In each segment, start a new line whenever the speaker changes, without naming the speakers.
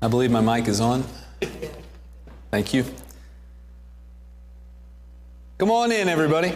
I believe my mic is on. Thank you. Come on in, everybody.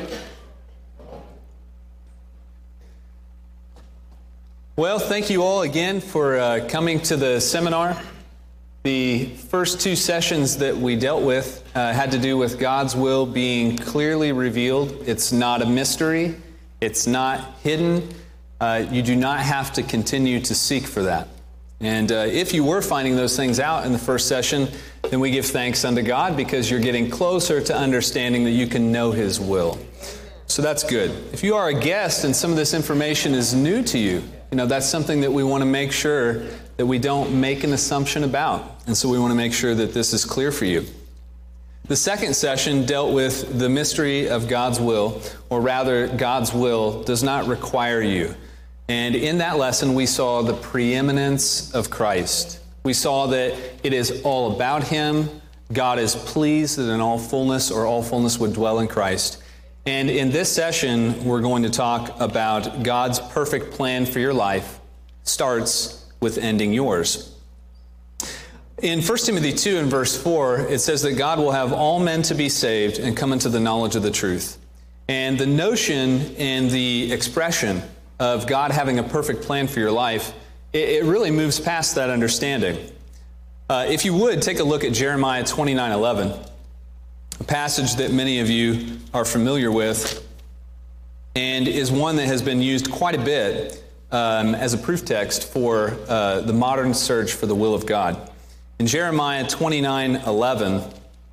Well, thank you all again for coming to the seminar. The first two sessions that we dealt with had to do with God's will being clearly revealed. It's not a mystery. It's not hidden. You do not have to continue to seek for that. And if you were finding those things out in the first session, then we give thanks unto God because you're getting closer to understanding that you can know His will. So that's good. If you are a guest and some of this information is new to you, that's something that we want to make sure that we don't make an assumption about. And so we want to make sure that this is clear for you. The second session dealt with the mystery of God's will, or rather, God's will does not require you. And in that lesson, we saw the preeminence of Christ. We saw that it is all about Him. God is pleased that in all fullness would dwell in Christ. And in this session, we're going to talk about God's perfect plan for your life starts with ending yours. In 1 Timothy 2 and verse 4, it says that God will have all men to be saved and come into the knowledge of the truth. And the notion and the expression of God having a perfect plan for your life, it really moves past that understanding. If you would, take a look at Jeremiah 29:11. A passage that many of you are familiar with and is one that has been used quite a bit as a proof text for the modern search for the will of God. In Jeremiah 29:11,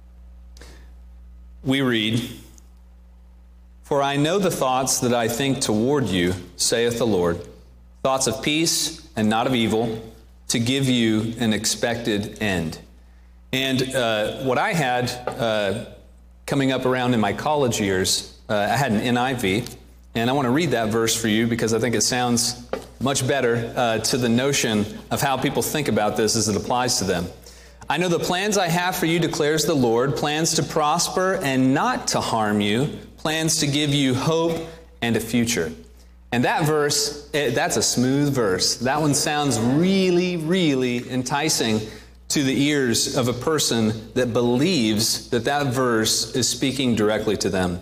we read, "For I know the thoughts that I think toward you, saith the Lord, thoughts of peace and not of evil, to give you an expected end." And what I had coming up around in my college years, I had an NIV, and I want to read that verse for you because I think it sounds much better to the notion of how people think about this as it applies to them. "I know the plans I have for you, declares the Lord, plans to prosper and not to harm you, plans to give you hope and a future." And that verse, that's a smooth verse. That one sounds really, really enticing to the ears of a person that believes that that verse is speaking directly to them.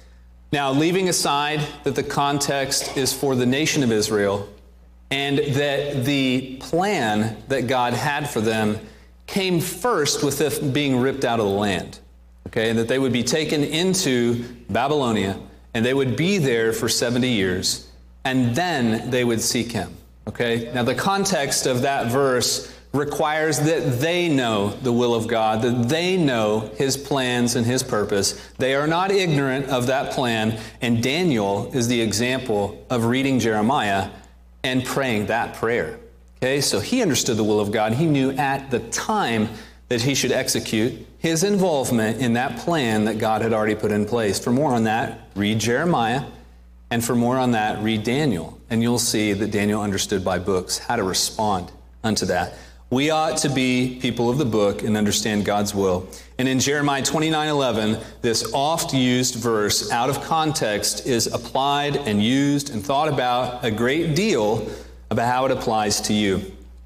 Now, leaving aside that the context is for the nation of Israel and that the plan that God had for them came first with them being ripped out of the land, okay, and that they would be taken into Babylonia and they would be there for 70 years and then they would seek Him, okay? Now, the context of that verse requires that they know the will of God, that they know His plans and His purpose. They are not ignorant of that plan, and Daniel is the example of reading Jeremiah and praying that prayer. Okay, so he understood the will of God. He knew at the time that he should execute his involvement in that plan that God had already put in place. For more on that, read Jeremiah, and for more on that, read Daniel, and you'll see that Daniel understood by books how to respond unto that. We ought to be people of the book and understand God's will. And in Jeremiah 29:11, this oft-used verse out of context is applied and used and thought about a great deal about how it applies to you.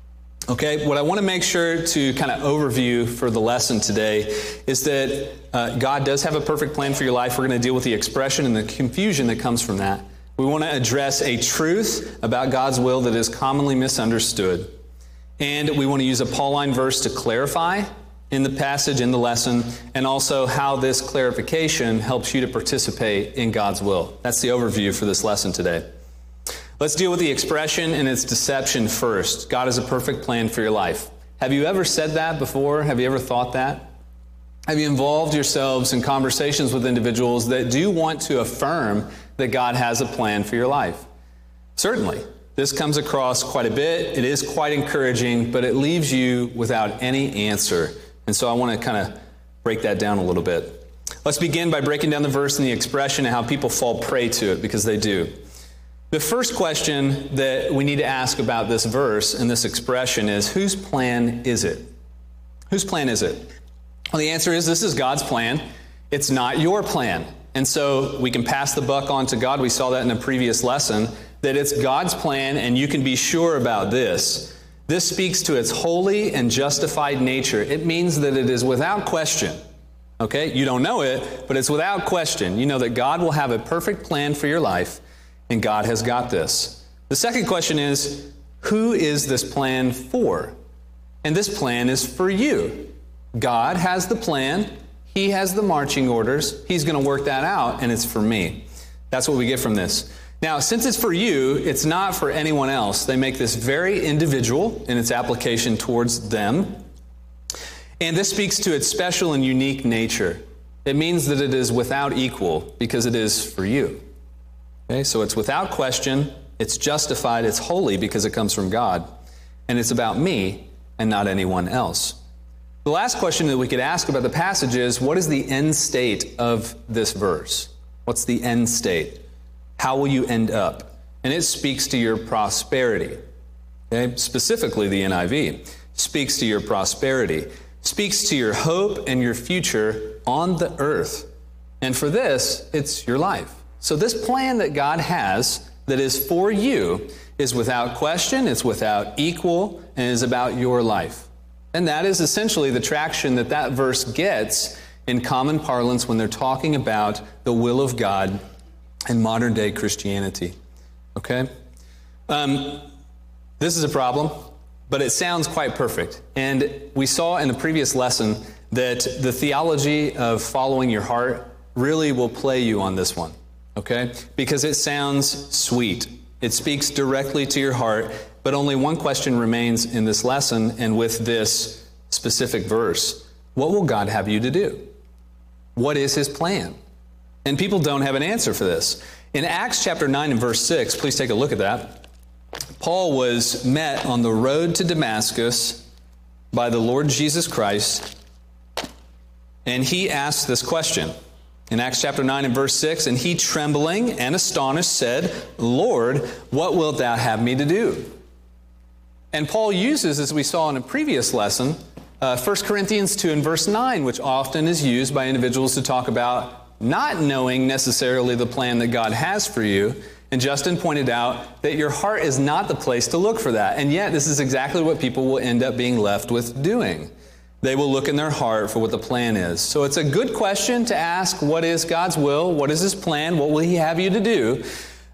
Okay, what I want to make sure to kind of overview for the lesson today is that God does have a perfect plan for your life. We're going to deal with the expression and the confusion that comes from that. We want to address a truth about God's will that is commonly misunderstood. And we want to use a Pauline verse to clarify in the passage, in the lesson, and also how this clarification helps you to participate in God's will. That's the overview for this lesson today. Let's deal with the expression and its deception first. God has a perfect plan for your life. Have you ever said that before? Have you ever thought that? Have you involved yourselves in conversations with individuals that do want to affirm that God has a plan for your life? Certainly. This comes across quite a bit. It is quite encouraging, but it leaves you without any answer. And so I want to kind of break that down a little bit. Let's begin by breaking down the verse and the expression and how people fall prey to it, because they do. The first question that we need to ask about this verse and this expression is, whose plan is it? Whose plan is it? Well, the answer is this is God's plan. It's not your plan. And so we can pass the buck on to God. We saw that in a previous lesson, that it's God's plan, and you can be sure about this, This speaks to its holy and justified nature. It means that it is without question. Okay? You don't know it, but it's without question. You know that God will have a perfect plan for your life, and God has got this. The second question is, who is this plan for? And this plan is for you. God has the plan. He has the marching orders. He's going to work that out, and it's for me. That's what we get from this. Now, since it's for you, it's not for anyone else. They make this very individual in its application towards them. And this speaks to its special and unique nature. It means that it is without equal because it is for you. Okay, so it's without question, it's justified, it's holy because it comes from God. And it's about me and not anyone else. The last question that we could ask about the passage is, what is the end state of this verse? What's the end state? How will you end up? And it speaks to your prosperity. Okay? Specifically, the NIV speaks to your prosperity, speaks to your hope and your future on the earth. And for this, it's your life. So this plan that God has that is for you is without question, it's without equal, and is about your life. And that is essentially the traction that that verse gets in common parlance when they're talking about the will of God in modern day Christianity. Okay? This is a problem, but it sounds quite perfect. And we saw in the previous lesson that the theology of following your heart really will play you on this one. Okay? Because it sounds sweet. It speaks directly to your heart, but only one question remains in this lesson and with this specific verse. What will God have you to do? What is His plan? And people don't have an answer for this. In Acts chapter 9 and verse 6, please take a look at that. Paul was met on the road to Damascus by the Lord Jesus Christ, and he asked this question. In Acts chapter 9 and verse 6, and he trembling and astonished said, Lord, what wilt thou have me to do? And Paul uses, as we saw in a previous lesson, 1 Corinthians 2 and verse 9, which often is used by individuals to talk about not knowing necessarily the plan that God has for you. And Justin pointed out that your heart is not the place to look for that. And yet this is exactly what people will end up being left with doing. They will look in their heart for what the plan is. So it's a good question to ask, what is God's will? What is His plan? What will He have you to do?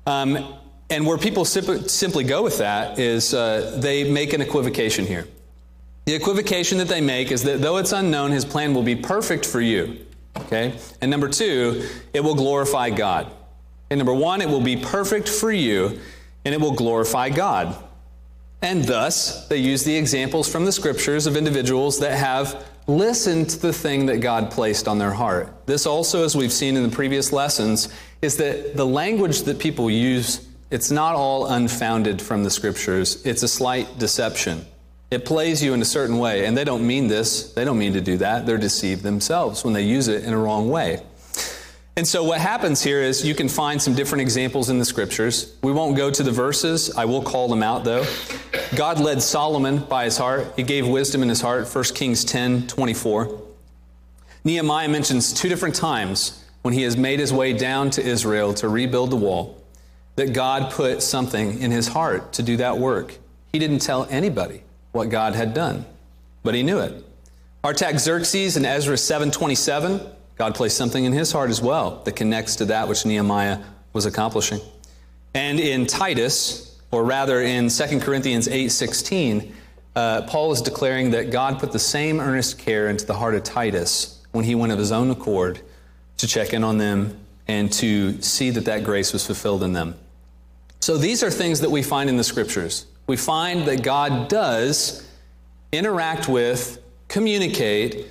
And where people simply go with that is they make an equivocation here. The equivocation that they make is that though it's unknown, His plan will be perfect for you. Okay? And number two, it will glorify God. And number one, it will be perfect for you, and it will glorify God. And thus, they use the examples from the Scriptures of individuals that have listened to the thing that God placed on their heart. This also, as we've seen in the previous lessons, is that the language that people use, it's not all unfounded from the Scriptures. It's a slight deception. It plays you in a certain way, and they don't mean this. They don't mean to do that. They're deceived themselves when they use it in a wrong way. And so what happens here is you can find some different examples in the Scriptures. We won't go to the verses. I will call them out, though. God led Solomon by his heart. He gave wisdom in his heart, 1 Kings 10:24. Nehemiah mentions two different times when he has made his way down to Israel to rebuild the wall, that God put something in his heart to do that work. He didn't tell anybody what God had done, but he knew it. Artaxerxes in Ezra 7:27, God placed something in his heart as well that connects to that which Nehemiah was accomplishing. And in Titus, or rather in 2 Corinthians 8:16, Paul is declaring that God put the same earnest care into the heart of Titus when he went of his own accord to check in on them and to see that that grace was fulfilled in them. So these are things that we find in the Scriptures. We find that God does interact with, communicate,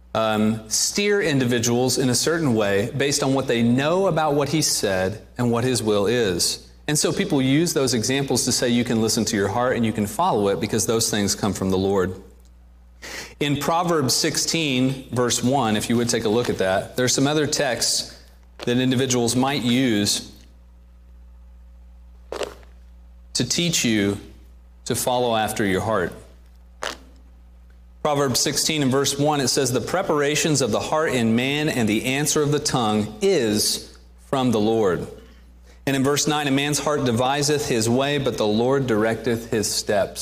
steer individuals in a certain way based on what they know about what He said and what His will is. And so people use those examples to say you can listen to your heart and you can follow it because those things come from the Lord. In Proverbs 16, verse 1, if you would take a look at that, there's some other texts that individuals might use to teach you to follow after your heart. Proverbs 16 and verse 1, it says, "The preparations of the heart in man and the answer of the tongue is from the Lord." And in verse 9, "A man's heart deviseth his way, but the Lord directeth his steps."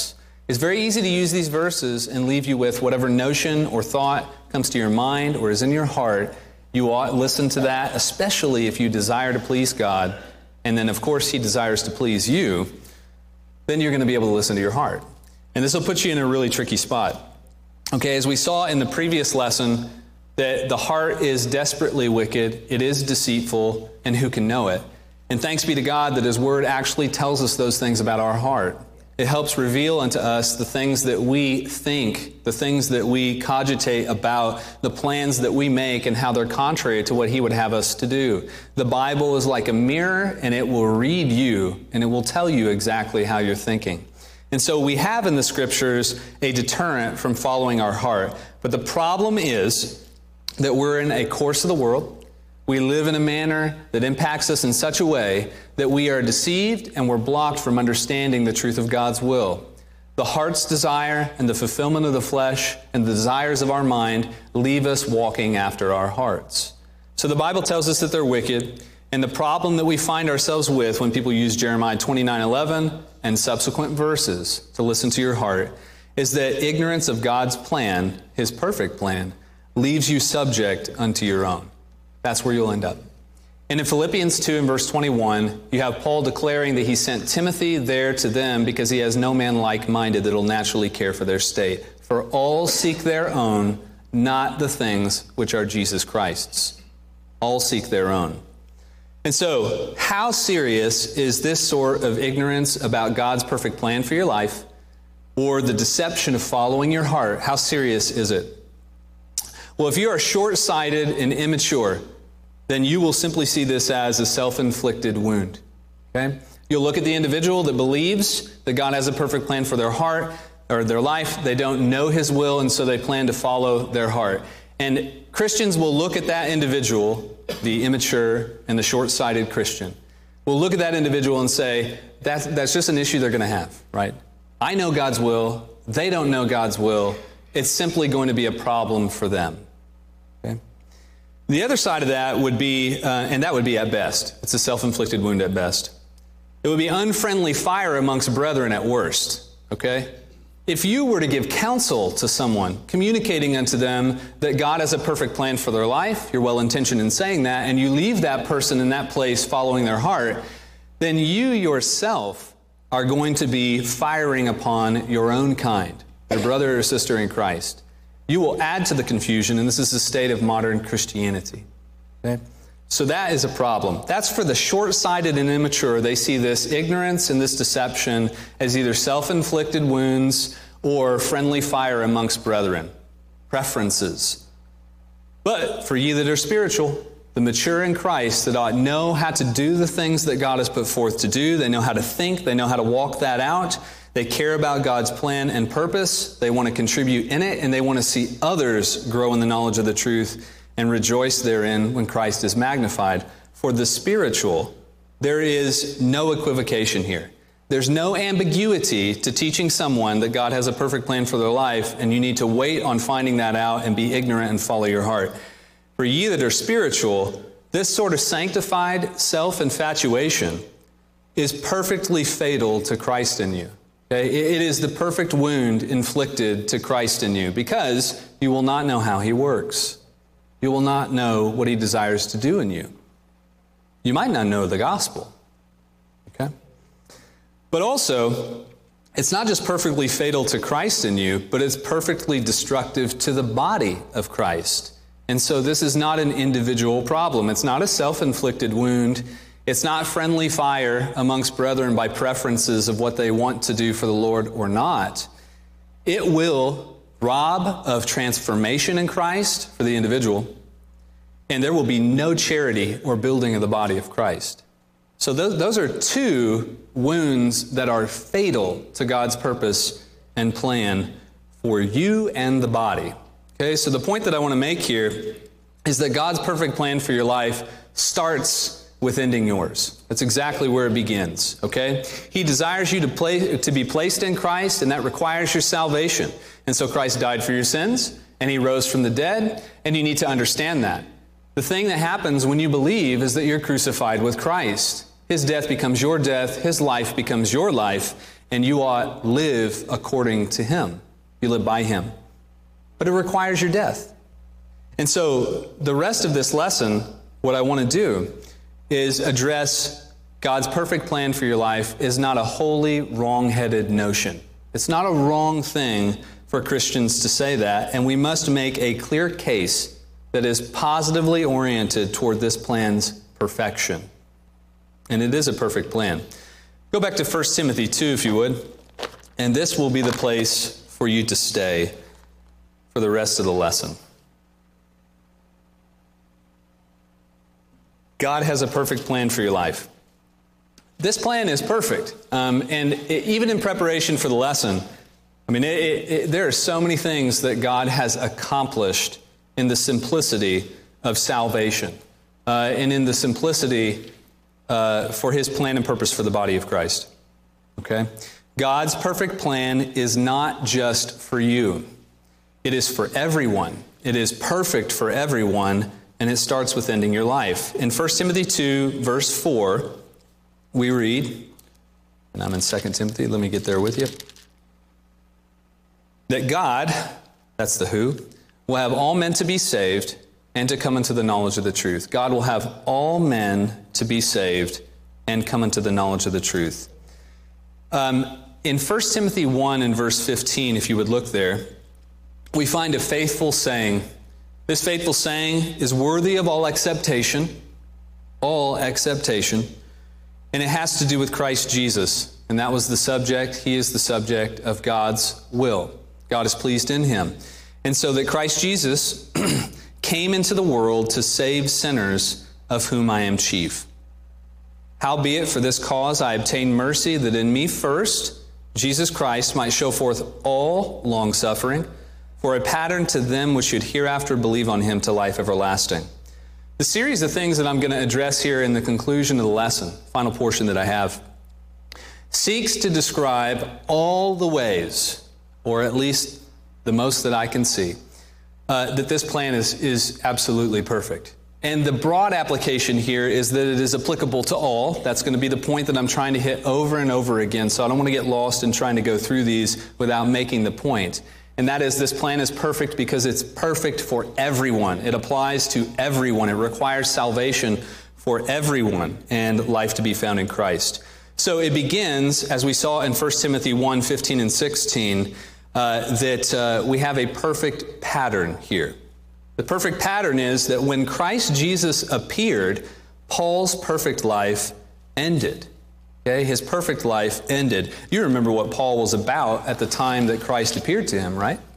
It's very easy to use these verses and leave you with whatever notion or thought comes to your mind or is in your heart. You ought to listen to that, especially if you desire to please God. And then, of course, He desires to please you. Then you're going to be able to listen to your heart. And this will put you in a really tricky spot. Okay, as we saw in the previous lesson, that the heart is desperately wicked, it is deceitful, and who can know it? And thanks be to God that His Word actually tells us those things about our heart. It helps reveal unto us the things that we think, the things that we cogitate about, the plans that we make, and how they're contrary to what He would have us to do. The Bible is like a mirror, and it will read you, and it will tell you exactly how you're thinking. And so we have in the Scriptures a deterrent from following our heart. But the problem is that we're in a course of the world. We live in a manner that impacts us in such a way that we are deceived and we're blocked from understanding the truth of God's will. The heart's desire and the fulfillment of the flesh and the desires of our mind leave us walking after our hearts. So the Bible tells us that they're wicked, and the problem that we find ourselves with when people use Jeremiah 29:11 and subsequent verses to listen to your heart is that ignorance of God's plan, His perfect plan, leaves you subject unto your own. That's where you'll end up. And in Philippians 2 and verse 21, you have Paul declaring that he sent Timothy there to them because he has no man like-minded that will naturally care for their state. For all seek their own, not the things which are Jesus Christ's. All seek their own. And so, how serious is this sort of ignorance about God's perfect plan for your life, or the deception of following your heart? How serious is it? Well, if you are short-sighted and immature, then you will simply see this as a self-inflicted wound. Okay? You'll look at the individual that believes that God has a perfect plan for their heart or their life. They don't know His will, and so they plan to follow their heart. And Christians will look at that individual, the immature and the short-sighted Christian, will look at that individual and say, that's just an issue they're going to have, right? I know God's will. They don't know God's will. It's simply going to be a problem for them. Okay? The other side of that would be, and that would be at best, it's a self-inflicted wound at best. It would be unfriendly fire amongst brethren at worst. Okay? If you were to give counsel to someone, communicating unto them that God has a perfect plan for their life, you're well-intentioned in saying that, and you leave that person in that place following their heart, then you yourself are going to be firing upon your own kind, your brother or sister in Christ. You will add to the confusion, and this is the state of modern Christianity. Okay? So that is a problem. That's for the short-sighted and immature. They see this ignorance and this deception as either self-inflicted wounds or friendly fire amongst brethren. Preferences. But for ye that are spiritual, the mature in Christ that ought know how to do the things that God has put forth to do. They know how to think. They know how to walk that out. They care about God's plan and purpose. They want to contribute in it, and they want to see others grow in the knowledge of the truth and rejoice therein when Christ is magnified. For the spiritual, there is no equivocation here. There's no ambiguity to teaching someone that God has a perfect plan for their life, and you need to wait on finding that out and be ignorant and follow your heart. For ye that are spiritual, this sort of sanctified self-infatuation is perfectly fatal to Christ in you. Okay? It is the perfect wound inflicted to Christ in you because you will not know how He works. You will not know what He desires to do in you. You might not know the gospel. Okay? But also, it's not just perfectly fatal to Christ in you, but it's perfectly destructive to the body of Christ. And so this is not an individual problem. It's not a self-inflicted wound. It's not friendly fire amongst brethren by preferences of what they want to do for the Lord or not. It will rob of transformation in Christ for the individual, and there will be no charity or building of the body of Christ. So those are two wounds that are fatal to God's purpose and plan for you and the body. Okay, so the point that I want to make here is that God's perfect plan for your life starts with ending yours. That's exactly where it begins, okay? He desires you to be placed in Christ, and that requires your salvation. And so Christ died for your sins, and He rose from the dead, and you need to understand that. The thing that happens when you believe is that you're crucified with Christ. His death becomes your death, His life becomes your life, and you ought live according to him. You live by him. But it requires your death. And so the rest of this lesson, what I want to do is address God's perfect plan for your life is not a wholly wrong-headed notion. It's not a wrong thing for Christians to say that, and we must make a clear case that is positively oriented toward this plan's perfection. And it is a perfect plan. Go back to 1 Timothy 2, if you would, and this will be the place for you to stay for the rest of the lesson. God has a perfect plan for your life. This plan is perfect. Even in preparation for the lesson, there are so many things that God has accomplished in the simplicity of salvation and in the simplicity for his plan and purpose for the body of Christ. Okay? God's perfect plan is not just for you. It is for everyone. It is perfect for everyone, and it starts with ending your life. In 1 Timothy 2, verse 4, we read, and I'm in 2 Timothy, let me get there with you, that God, that's the who, will have all men to be saved and to come into the knowledge of the truth. God will have all men to be saved and come into the knowledge of the truth. In 1 Timothy 1 and verse 15, if you would look there, we find a faithful saying. This faithful saying is worthy of all acceptation, and it has to do with Christ Jesus. And that was the subject. He is the subject of God's will. God is pleased in him. And so that Christ Jesus came into the world to save sinners, of whom I am chief. Howbeit, for this cause I obtained mercy, that in me first Jesus Christ might show forth all longsuffering, for a pattern to them which should hereafter believe on him to life everlasting. The series of things that I'm going to address here in the conclusion of the lesson, final portion that I have, seeks to describe all the ways, or at least the most that I can see, that this plan is absolutely perfect. And the broad application here is that it is applicable to all. That's going to be the point that I'm trying to hit over and over again, so I don't want to get lost in trying to go through these without making the point. And that is, this plan is perfect because it's perfect for everyone. It applies to everyone. It requires salvation for everyone and life to be found in Christ. So it begins, as we saw in 1 Timothy 1, 15 and 16, that we have a perfect pattern here. The perfect pattern is that when Christ Jesus appeared, Paul's perfect life ended. Okay? His perfect life ended. You remember what Paul was about at the time that Christ appeared to him, right?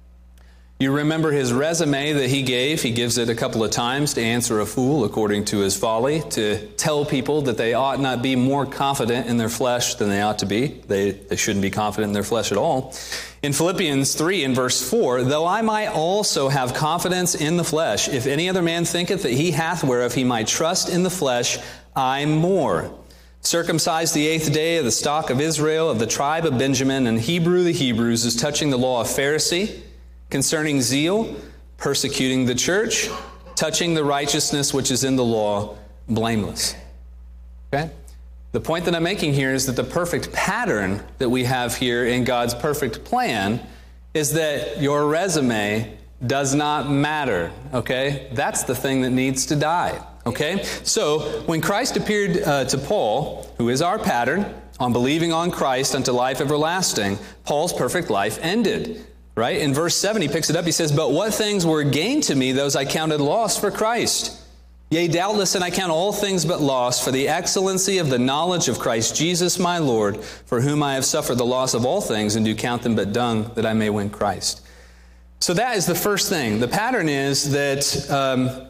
You remember his resume that he gave. He gives it a couple of times: to answer a fool according to his folly, to tell people that they ought not be more confident in their flesh than they ought to be. They shouldn't be confident in their flesh at all. In Philippians 3 in verse 4, though I might also have confidence in the flesh, if any other man thinketh that he hath whereof he might trust in the flesh, I more. Circumcised the 8th day of the stock of Israel, of the tribe of Benjamin, and Hebrew the Hebrews, as touching the law of Pharisee, concerning zeal, persecuting the church, touching the righteousness which is in the law, blameless. Okay? The point that I'm making here is that the perfect pattern that we have here in God's perfect plan is that your resume does not matter. Okay? That's the thing that needs to die. Okay? So, when Christ appeared to Paul, who is our pattern, on believing on Christ unto life everlasting, Paul's perfect life ended. Right? In verse 7, he picks it up. He says, but what things were gained to me, those I counted loss for Christ. Yea, doubtless, and I count all things but loss for the excellency of the knowledge of Christ Jesus my Lord, for whom I have suffered the loss of all things, and do count them but dung, that I may win Christ. So that is the first thing. The pattern is that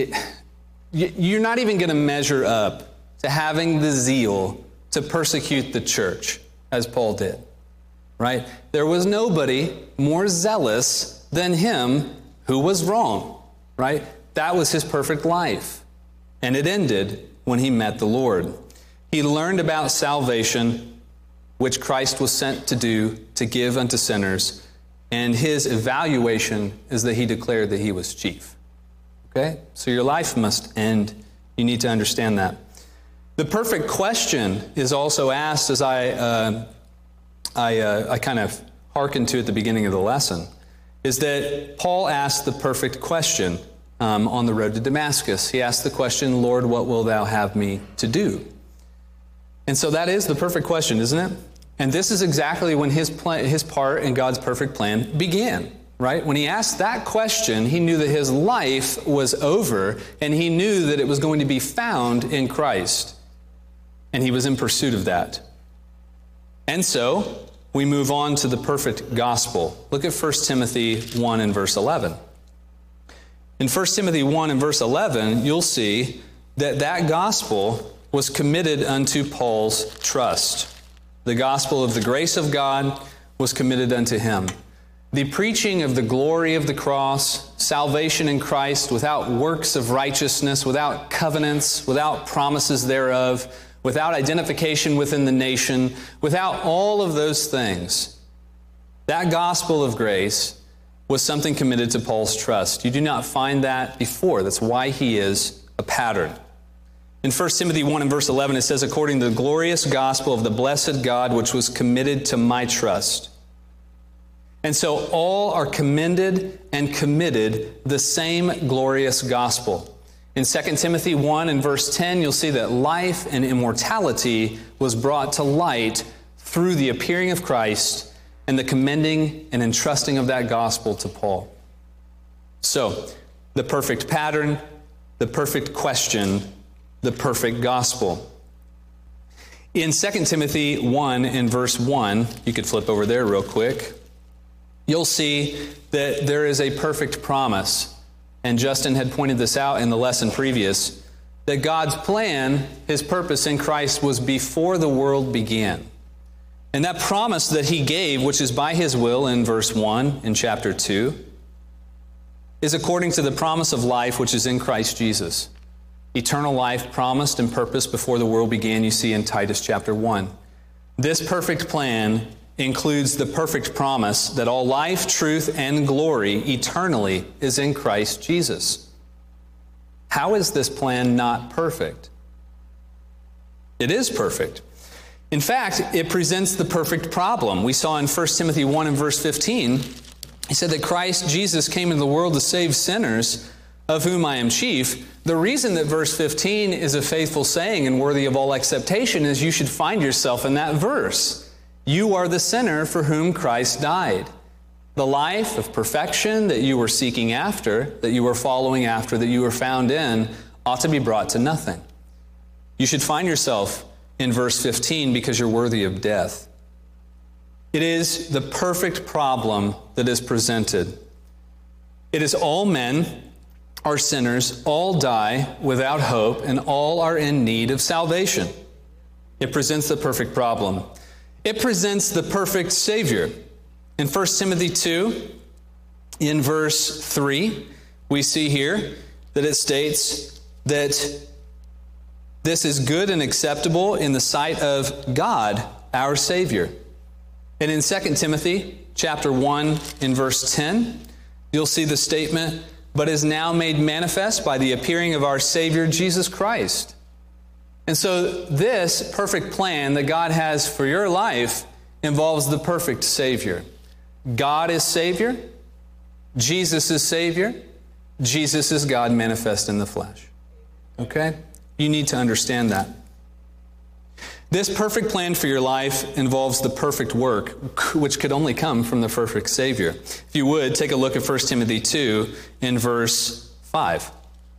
you're not even going to measure up to having the zeal to persecute the church, as Paul did. Right? There was nobody more zealous than him who was wrong. Right? That was his perfect life. And it ended when he met the Lord. He learned about salvation, which Christ was sent to do, to give unto sinners. And his evaluation is that he declared that he was chief. Okay? So your life must end. You need to understand that. The perfect question is also asked, as I I kind of hearkened to at the beginning of the lesson is that Paul asked the perfect question on the road to Damascus. He asked the question, Lord, what will thou have me to do? And so that is the perfect question, isn't it? And this is exactly when his part in God's perfect plan began, right? When he asked that question, he knew that his life was over, and he knew that it was going to be found in Christ. And he was in pursuit of that. And so we move on to the perfect gospel. Look at 1 Timothy 1 and verse 11. In 1 Timothy 1 and verse 11, you'll see that gospel was committed unto Paul's trust. The gospel of the grace of God was committed unto him. The preaching of the glory of the cross, salvation in Christ without works of righteousness, without covenants, without promises thereof, without identification within the nation, without all of those things. That gospel of grace was something committed to Paul's trust. You do not find that before. That's why he is a pattern. In 1 Timothy 1 and verse 11, it says, according to the glorious gospel of the blessed God, which was committed to my trust. And so all are commended and committed the same glorious gospel. In 2 Timothy 1 and verse 10, you'll see that life and immortality was brought to light through the appearing of Christ and the commending and entrusting of that gospel to Paul. So, the perfect pattern, the perfect question, the perfect gospel. In 2 Timothy 1 and verse 1, you could flip over there real quick, you'll see that there is a perfect promise. And Justin had pointed this out in the lesson previous, that God's plan, His purpose in Christ was before the world began. And that promise that He gave, which is by His will in verse 1 in chapter 2, is according to the promise of life which is in Christ Jesus. Eternal life promised and purposed before the world began, you see in Titus chapter 1. This perfect plan includes the perfect promise that all life, truth, and glory eternally is in Christ Jesus. How is this plan not perfect? It is perfect. In fact, it presents the perfect problem. We saw in 1 Timothy 1 and verse 15, he said that Christ Jesus came into the world to save sinners, of whom I am chief. The reason that verse 15 is a faithful saying and worthy of all acceptation is you should find yourself in that verse. You are the sinner for whom Christ died. The life of perfection that you were seeking after, that you were following after, that you were found in, ought to be brought to nothing. You should find yourself in verse 15 because you're worthy of death. It is the perfect problem that is presented. It is all men are sinners, all die without hope, and all are in need of salvation. It presents the perfect problem. It presents the perfect Savior. In 1 Timothy 2, in verse 3, we see here that it states that this is good and acceptable in the sight of God, our Savior. And in 2 Timothy chapter 1, in verse 10, you'll see the statement, but is now made manifest by the appearing of our Savior Jesus Christ. And so this perfect plan that God has for your life involves the perfect Savior. God is Savior. Jesus is Savior. Jesus is God manifest in the flesh. Okay? You need to understand that. This perfect plan for your life involves the perfect work, which could only come from the perfect Savior. If you would, take a look at 1 Timothy 2 in verse 5.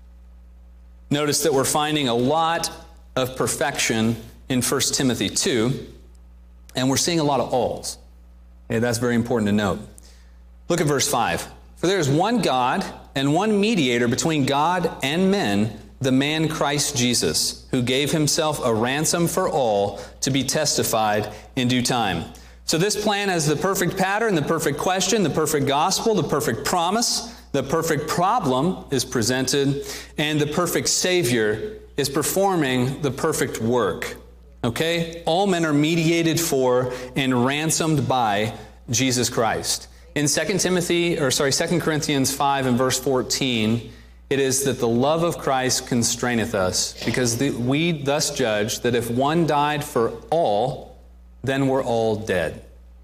Notice that we're finding a lot of perfection in 1 Timothy 2, and we're seeing a lot of alls. Okay, that's very important to note. Look at verse 5. For there is one God and one mediator between God and men, the man Christ Jesus, who gave himself a ransom for all to be testified in due time. So this plan has the perfect pattern, the perfect question, the perfect gospel, the perfect promise, the perfect problem is presented, and the perfect Savior is performing the perfect work. Okay? All men are mediated for and ransomed by Jesus Christ. In 2 Corinthians 5 and verse 14, it is that the love of Christ constraineth us, because we thus judge that if one died for all, then we're all dead.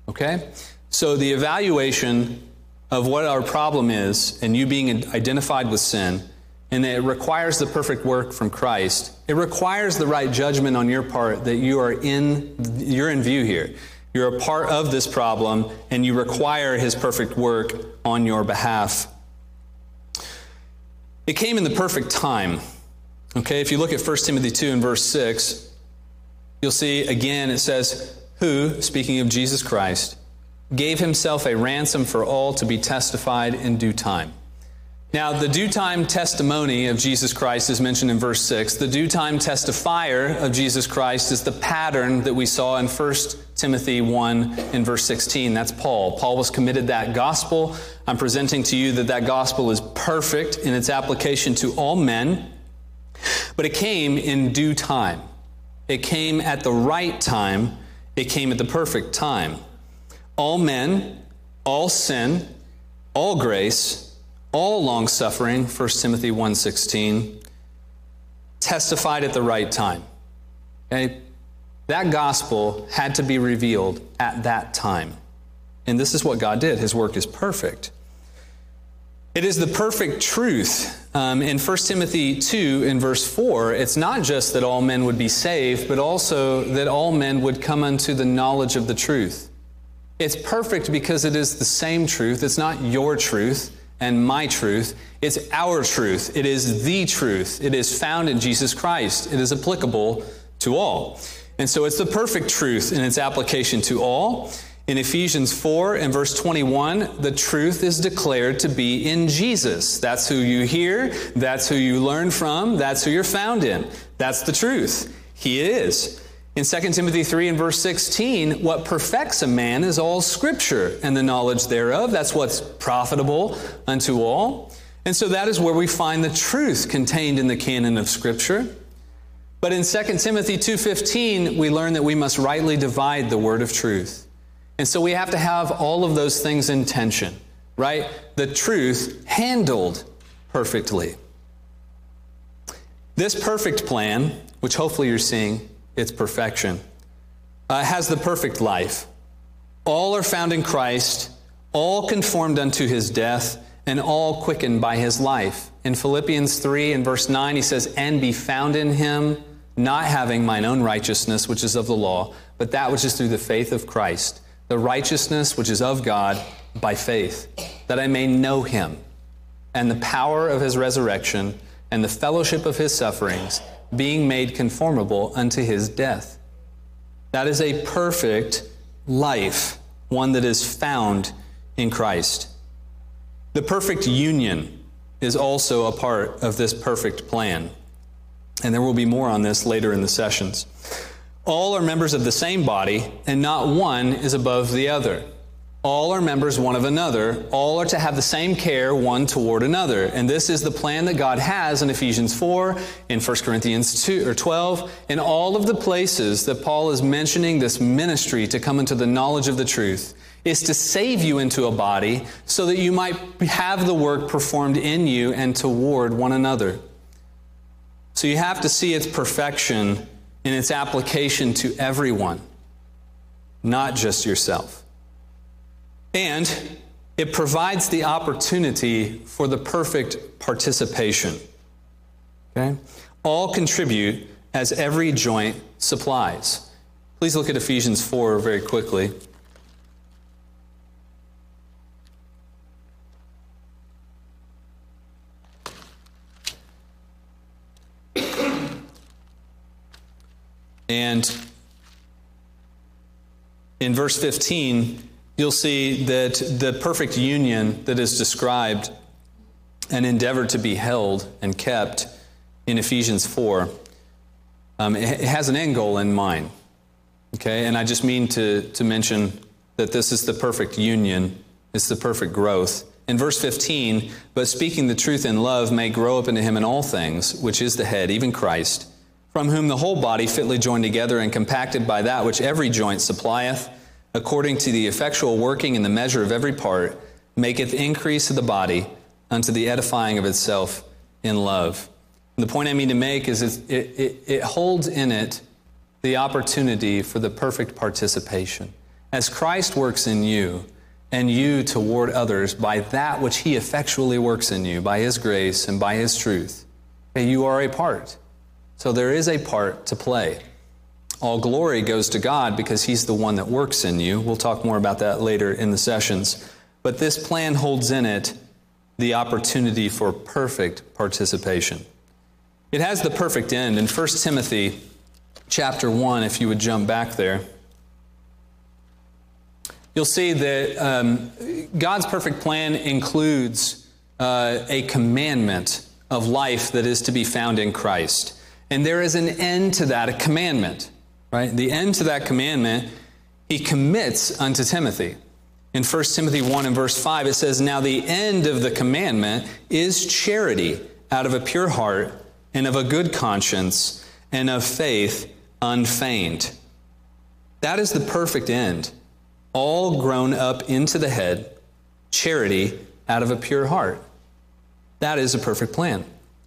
Okay? So the evaluation of what our problem is, and you being identified with sin, and it requires the perfect work from Christ. It requires the right judgment on your part that you're in view here. You're a part of this problem, and you require His perfect work on your behalf. It came in the perfect time. Okay, if you look at 1 Timothy 2 and verse 6, you'll see again it says, who, speaking of Jesus Christ, gave Himself a ransom for all to be testified in due time. Now, the due time testimony of Jesus Christ is mentioned in verse 6. The due time testifier of Jesus Christ is the pattern that we saw in 1 Timothy 1 in verse 16. That's Paul. Paul was committed that gospel. I'm presenting to you that gospel is perfect in its application to all men, but it came in due time. It came at the right time. It came at the perfect time. All men, all sin, all grace, all long-suffering, 1 Timothy 1:16, testified at the right time. Okay? That gospel had to be revealed at that time. And this is what God did. His work is perfect. It is the perfect truth. In 1 Timothy 2 in verse 4, it's not just that all men would be saved, but also that all men would come unto the knowledge of the truth. It's perfect because it is the same truth. It's not your truth and my truth. It's our truth. It is the truth. It is found in Jesus Christ. It is applicable to all. And so it's the perfect truth in its application to all. In Ephesians 4 and verse 21, the truth is declared to be in Jesus. That's who you hear. That's who you learn from. That's who you're found in. That's the truth. He is. In 2 Timothy 3 and verse 16, what perfects a man is all Scripture and the knowledge thereof. That's what's profitable unto all. And so that is where we find the truth contained in the canon of Scripture. But in 2 Timothy 2:15, we learn that we must rightly divide the word of truth. And so we have to have all of those things in tension, right? The truth handled perfectly. This perfect plan, which hopefully you're seeing its perfection, has the perfect life. All are found in Christ, all conformed unto His death, and all quickened by His life. In Philippians 3 and verse 9, he says, and be found in Him, not having mine own righteousness, which is of the law, but that which is through the faith of Christ, the righteousness which is of God by faith, that I may know Him, and the power of His resurrection, and the fellowship of His sufferings, being made conformable unto His death. That is a perfect life, one that is found in Christ. The perfect union is also a part of this perfect plan. And there will be more on this later in the sessions. All are members of the same body, and not one is above the other. All are members one of another. All are to have the same care one toward another. And this is the plan that God has in Ephesians 4, in 1 Corinthians 2 or 12, in all of the places that Paul is mentioning this ministry to come into the knowledge of the truth, is to save you into a body so that you might have the work performed in you and toward one another. So you have to see its perfection in its application to everyone, not just yourself. And it provides the opportunity for the perfect participation. Okay? All contribute as every joint supplies. Please look at Ephesians 4 very quickly. And in verse 15, you'll see that the perfect union that is described and endeavored to be held and kept in Ephesians 4, it has an end goal in mind. Okay, and I just mean to mention that this is the perfect union. It's the perfect growth. In verse 15, but speaking the truth in love may grow up into Him in all things, which is the head, even Christ, from whom the whole body fitly joined together and compacted by that which every joint supplieth, according to the effectual working in the measure of every part, maketh increase of the body unto the edifying of itself in love. And the point I mean to make is it holds in it the opportunity for the perfect participation. as Christ works in you, and you toward others by that which he effectually works in you, by his grace and by his truth. Okay, you are a part. So there is a part to play. All glory goes to God because he's the one that works in you. We'll talk more about that later in the sessions. But this plan holds in it the opportunity for perfect participation. It has the perfect end. In 1 Timothy chapter 1, if you would jump back there, you'll see that God's perfect plan includes a commandment of life that is to be found in Christ. And there is an end to that, a commandment, right? The end to that commandment, he commits unto Timothy. In 1 Timothy 1 and verse 5, it says, "Now the end of the commandment is charity out of a pure heart and of a good conscience and of faith unfeigned." That is the perfect end. All grown up into the head, charity out of a pure heart. That is a perfect plan.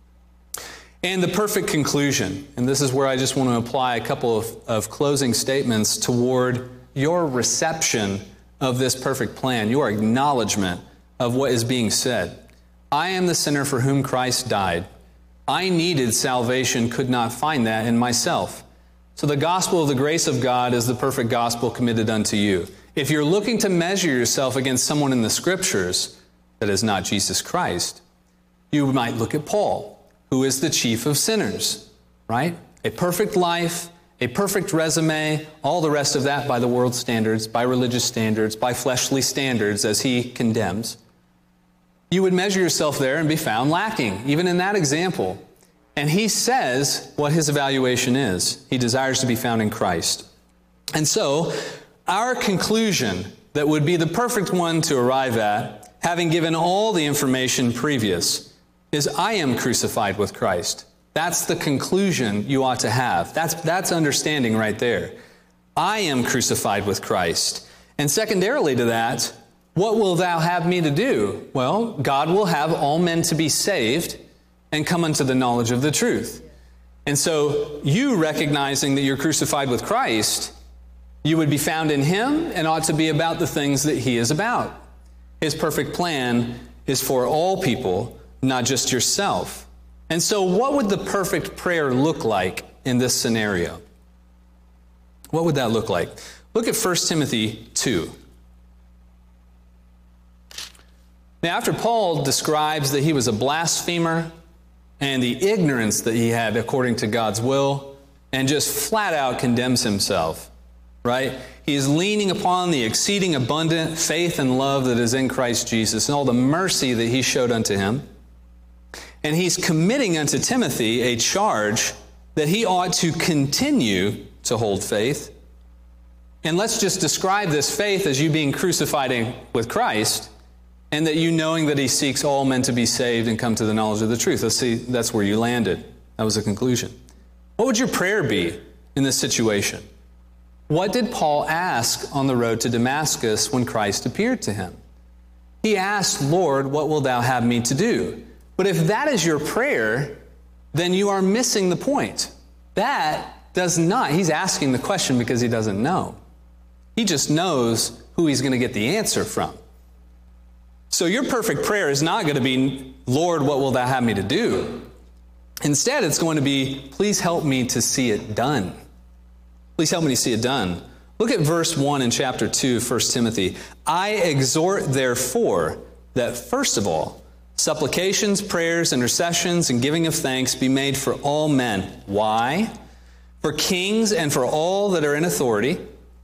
And the perfect conclusion, and this is where I just want to apply a couple of closing statements toward your reception of this perfect plan, your acknowledgement of what is being said. I am the sinner for whom Christ died. I needed salvation, could not find that in myself. So the gospel of the grace of God is the perfect gospel committed unto you. If you're looking to measure yourself against someone in the Scriptures that is not Jesus Christ, you might look at Paul, who is the chief of sinners, right? A perfect life, a perfect resume, all the rest of that by the world's standards, by religious standards, by fleshly standards, as he condemns. You would measure yourself there and be found lacking, even in that example. And he says what his evaluation is. He desires to be found in Christ. And so, our conclusion that would be the perfect one to arrive at, having given all the information previous, is I am crucified with Christ. That's the conclusion you ought to have. That's understanding right there. I am crucified with Christ. And secondarily to that, what will thou have me to do? Well, God will have all men to be saved and come unto the knowledge of the truth. And so you recognizing that you're crucified with Christ, you would be found in him and ought to be about the things that he is about. His perfect plan is for all people, not just yourself. And so what would the perfect prayer look like in this scenario? What would that look like? Look at 1 Timothy 2. Now, after Paul describes that he was a blasphemer and the ignorance that he had according to God's will, and just flat out condemns himself, right? He is leaning upon the exceeding abundant faith and love that is in Christ Jesus and all the mercy that he showed unto him. And he's committing unto Timothy a charge that he ought to continue to hold faith. And let's just describe this faith as you being crucified with Christ, and that you knowing that he seeks all men to be saved and come to the knowledge of the truth. Let's see, that's where you landed. That was the conclusion. What would your prayer be in this situation? What did Paul ask on the road to Damascus when Christ appeared to him? He asked, Lord, what wilt thou have me to do? But if that is your prayer, then you are missing the point. That does not, he's asking the question because he doesn't know. He just knows who he's going to get the answer from. So your perfect prayer is not going to be, Lord, what will thou have me to do? Instead, it's going to be, please help me to see it done. Please help me to see it done. Look at verse 1 in chapter 2, 1 Timothy. I exhort, therefore, that first of all, supplications, prayers, intercessions, and giving of thanks be made for all men. Why? For kings and for all that are in authority,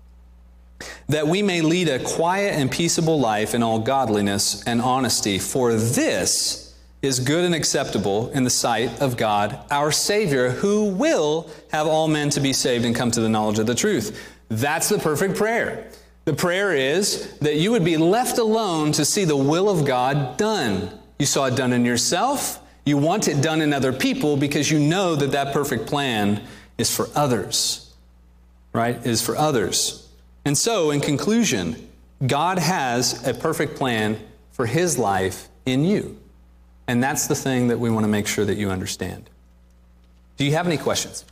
that we may lead a quiet and peaceable life in all godliness and honesty. For this is good and acceptable in the sight of God, our Savior, who will have all men to be saved and come to the knowledge of the truth. That's the perfect prayer. The prayer is that you would be left alone to see the will of God done. You saw it done in yourself. You want it done in other people because you know that that perfect plan is for others, right? It is for others. And so, in conclusion, God has a perfect plan for his life in you. And that's the thing that we want to make sure that you understand. Do you have any questions?